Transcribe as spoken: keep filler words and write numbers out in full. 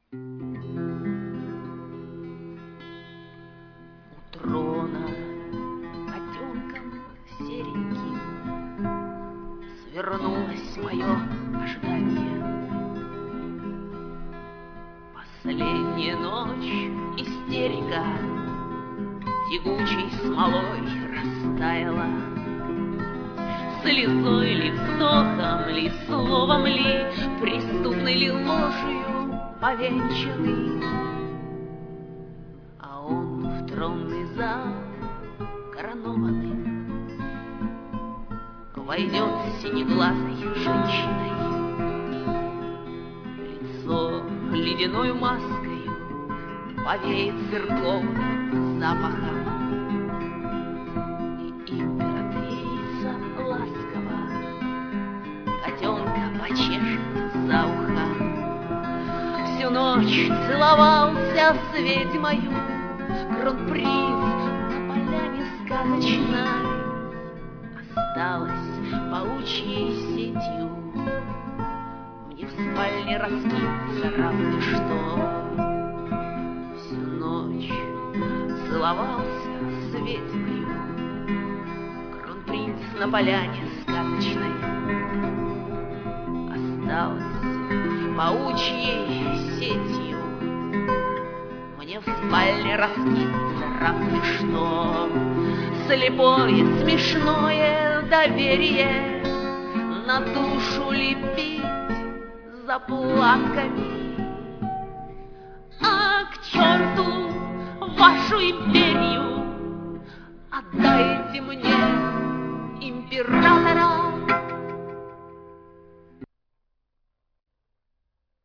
У трона котенком сереньким свернулось мое ожидание. Последняя ночь истерика тягучей смолой растаяла. Слезой ли, вздохом ли, словом ли, преступной ли ложью повенчанный, а он в тронный зал коронованный войдет синеглазой женщиной. Лицо ледяной маскою повеет церковным запахом, и императрица ласково котенка почешет за ухом. Всю ночь целовался с ведьмою кронпринц на поляне сказочной. Осталось паучьей сетью мне в спальне раскинуться разве что. Всю ночь целовался с ведьмою кронпринц на поляне сказочной. Осталось в паучьей сетью мне в спальне раскинуться разве что. Слепое, смешное доверие на душу лепить заплатками. А к черту вашу империю, отдайте мне императора.